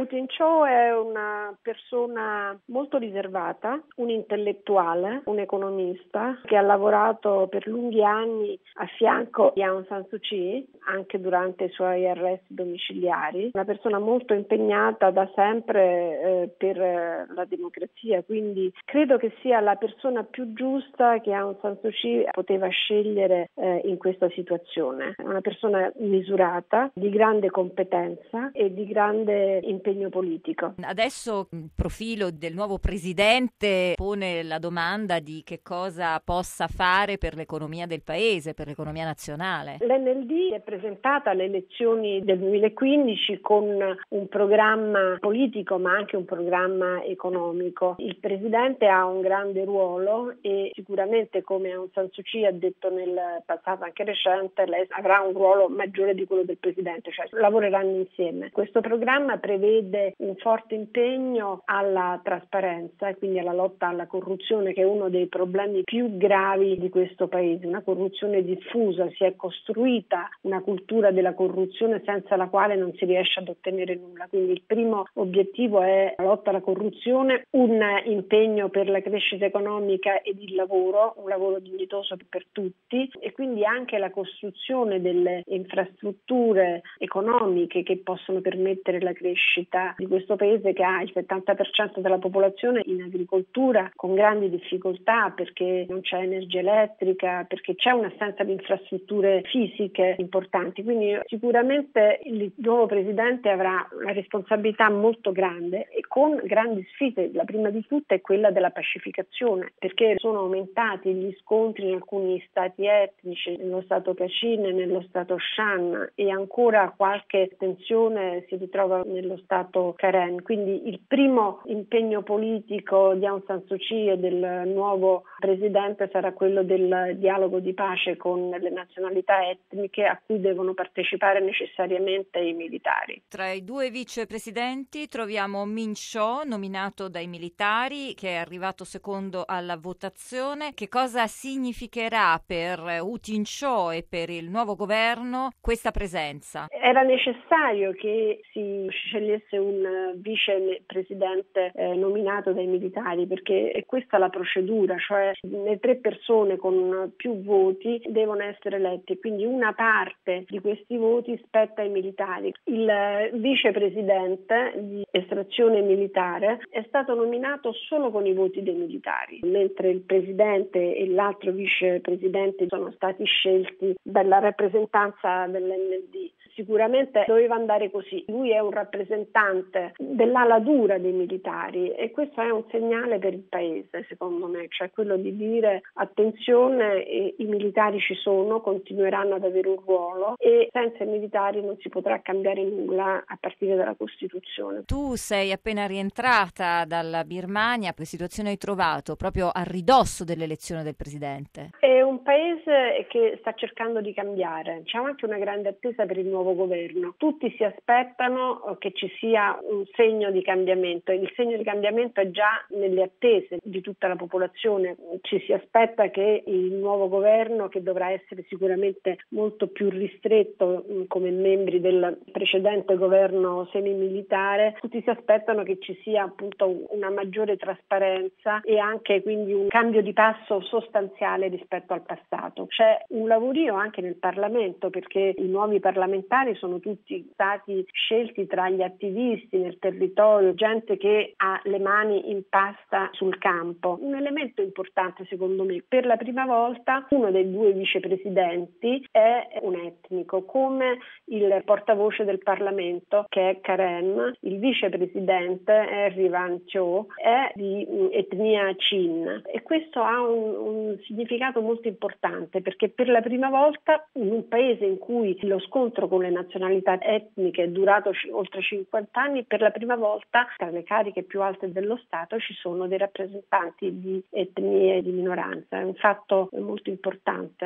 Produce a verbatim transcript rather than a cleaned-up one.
Hu Jintao è una persona molto riservata, un intellettuale, un economista che ha lavorato per lunghi anni a fianco di Aung San Suu Kyi, anche durante i suoi arresti domiciliari. Una persona molto impegnata da sempre eh, per la democrazia, quindi credo che sia la persona più giusta che Aung San Suu Kyi poteva scegliere eh, in questa situazione. È una persona misurata, di grande competenza e di grande impegno politico. Adesso il profilo del nuovo presidente pone la domanda di che cosa possa fare per l'economia del paese, per l'economia nazionale. L'N L D è presentata alle elezioni del duemilaquindici con un programma politico ma anche un programma economico. Il presidente ha un grande ruolo e sicuramente, come Aung San Suu Kyi ha detto nel passato anche recente, lei avrà un ruolo maggiore di quello del presidente, cioè lavoreranno insieme. Questo programma prevede un forte impegno alla trasparenza e quindi alla lotta alla corruzione, che è uno dei problemi più gravi di questo paese, una corruzione diffusa. Si è costruita una cultura della corruzione senza la quale non si riesce ad ottenere nulla. Quindi il primo obiettivo è la lotta alla corruzione, un impegno per la crescita economica ed il lavoro, un lavoro dignitoso per tutti, e quindi anche la costruzione delle infrastrutture economiche che possono permettere la crescita di questo paese, che ha il settanta per cento della popolazione in agricoltura, con grandi difficoltà perché non c'è energia elettrica, perché c'è un'assenza di infrastrutture fisiche importanti. Quindi sicuramente il nuovo presidente avrà una responsabilità molto grande e con grandi sfide. La prima di tutte è quella della pacificazione, perché sono aumentati gli scontri in alcuni stati etnici, nello stato Kachin e nello stato Shan, e ancora qualche tensione si ritrova nello stato Karen. Quindi il primo impegno politico di Aung San Suu Kyi e del nuovo presidente sarà quello del dialogo di pace con le nazionalità etniche, a cui devono partecipare necessariamente i militari. Tra i due vicepresidenti troviamo Min Chau, nominato dai militari, che è arrivato secondo alla votazione. Che cosa significherà per Hu Jintao e per il nuovo governo questa presenza? Era necessario che si scegliesse un vicepresidente eh, nominato dai militari, perché è questa la procedura, cioè le tre persone con più voti devono essere elette, quindi una parte di questi voti spetta ai militari. Il vicepresidente di estrazione militare è stato nominato solo con i voti dei militari, mentre il presidente e l'altro vicepresidente sono stati scelti dalla rappresentanza dell'N L D. Sicuramente doveva andare così. Lui è un rappresentante dell'ala dura dei militari e questo è un segnale per il paese, secondo me, cioè quello di dire attenzione, i militari ci sono, continueranno ad avere un ruolo e senza i militari non si potrà cambiare nulla a partire dalla Costituzione. Tu sei appena rientrata dalla Birmania, che situazione hai trovato proprio a ridosso dell'elezione del presidente? È un paese che sta cercando di cambiare, c'è anche una grande attesa per il nuovo governo. Tutti si aspettano che ci sia un segno di cambiamento, il segno di cambiamento è già nelle attese di tutta la popolazione. Ci si aspetta che il nuovo governo, che dovrà essere sicuramente molto più ristretto come membri del precedente governo semimilitare, tutti si aspettano che ci sia appunto una maggiore trasparenza e anche quindi un cambio di passo sostanziale rispetto al passato. C'è un lavorio anche nel Parlamento, perché i nuovi parlamentari sono tutti stati scelti tra gli attivisti nel territorio, gente che ha le mani in pasta sul campo. Un elemento importante secondo me: per la prima volta uno dei due vicepresidenti è un etnico, come il portavoce del Parlamento che è Karen, il vicepresidente Henry Van Cho è di etnia Chin, e questo ha un, un significato molto importante, perché per la prima volta in un paese in cui lo scontro con le nazionalità etniche è durato c- oltre cinquanta anni, per la prima volta tra le cariche più alte dello Stato ci sono dei rappresentanti di etnie di minoranza. È un fatto molto importante.